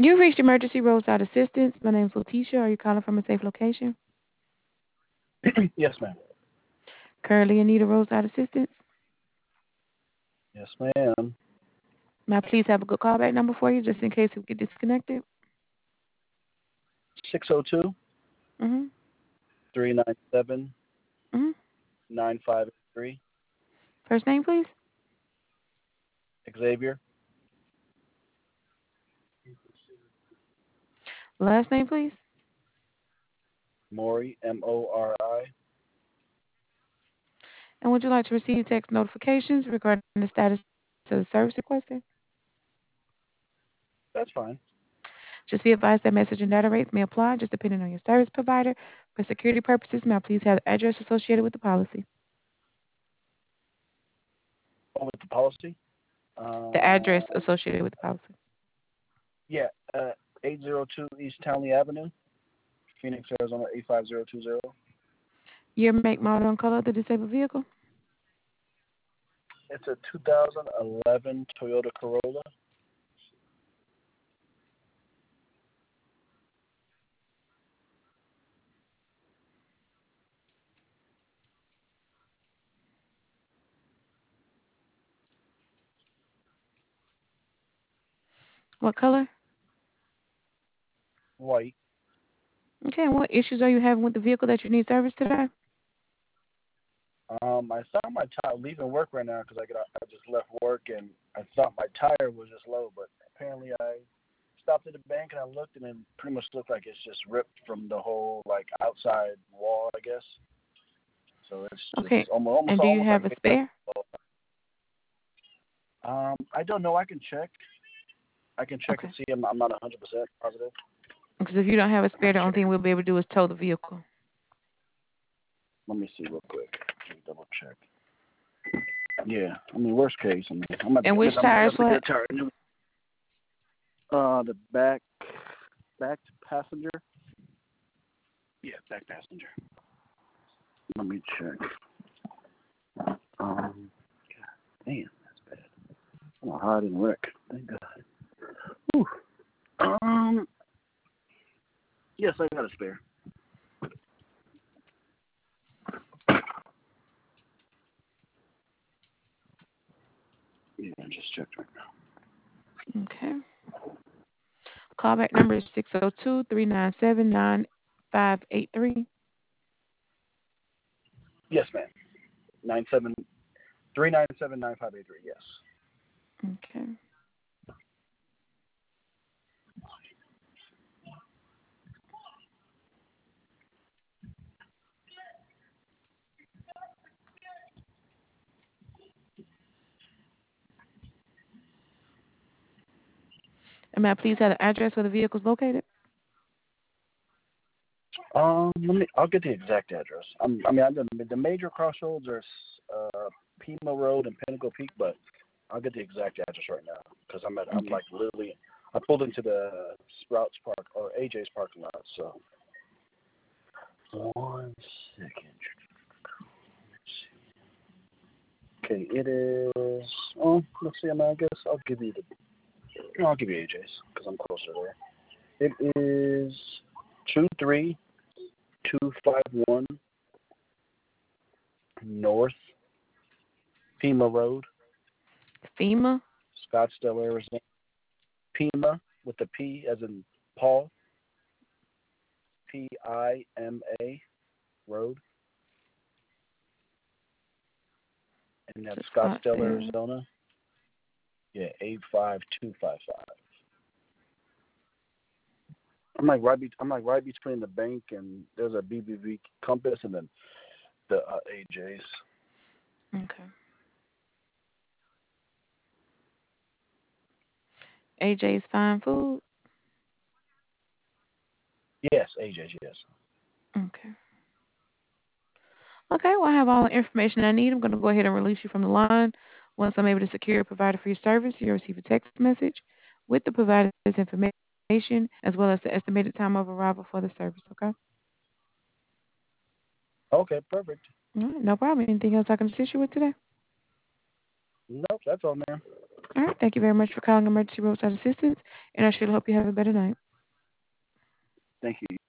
You've reached emergency roadside assistance. My name's Letitia. Are you calling from a safe location? Yes, ma'am. Currently in need of roadside assistance? Yes, ma'am. May I please have a good callback number for you just in case we get disconnected? 602 Mm-hmm. 397 Mm-hmm. 9583. First name, please. Xavier. Last name, please. Mori, Mori. And would you like to receive text notifications regarding the status of the service requested? That's fine. Just be advised that message and data rates may apply just depending on your service provider. For security purposes, may I please have the address associated with the policy? Oh, with the policy? The address Uh, associated with the policy. yeah, 802 East Townley Avenue, Phoenix, Arizona 85020. Year, make, model, and color of the disabled vehicle. It's a 2011 Toyota Corolla. What color? White. Okay, and what issues are you having with the vehicle that you need service today? I thought my tire leaving work right now because I just left work and I thought my tire was just low, but apparently I stopped at the bank and I looked and it pretty much looked like it's just ripped from the whole like outside wall, I guess. So it's just Okay, almost and do you almost like have a spare? I don't know. I can check. I can check and Okay, see. I'm not 100% positive. because if you don't have a Let me spare, the only check. thing we'll be able to do is tow the vehicle. Let me see real quick. Let me double check. Yeah, I mean worst case. I'm at And which I'm tire is about to get a flat? tire new. The back passenger. Yeah, back passenger. Let me check. God, damn, that's bad. I'm gonna hide and wreck. Thank God. Whew. Um, yes, I got a spare. Yeah, I just checked right now. Okay. Callback number is 602-397-9583. Yes, ma'am. 397 9583. Yes. Okay. And may I please have the address where the vehicle is located? I'll get the exact address. The major crossroads are Pima Road and Pinnacle Peak, but I'll get the exact address right now because I'm Okay. like literally I pulled into the Sprouts Park or AJ's parking lot. So 1 second. Okay, it is. Oh, let's see. I guess I'll give you I'll give you AJ's because I'm closer there. It is 23251 North Pima Road, FEMA? Scottsdale, Arizona. Pima with the P as in Paul, Pima Road, and that's To Scottsdale, Scottsdale. Arizona. Yeah, 85255. I'm like right between the bank and there's a BBV Compass and then the AJ's. Okay. AJ's Fine Food? Yes, AJ's. Yes. Okay. Okay, well, I have all the information I need. I'm going to go ahead and release you from the line. Once I'm able to secure a provider for your service, you'll receive a text message with the provider's information as well as the estimated time of arrival for the service, okay? Okay, perfect. All right, no problem. Anything else I can assist you with today? Nope, that's all, man. All right. Thank you very much for calling Emergency Roadside Assistance, and I sure hope you have a better night. Thank you.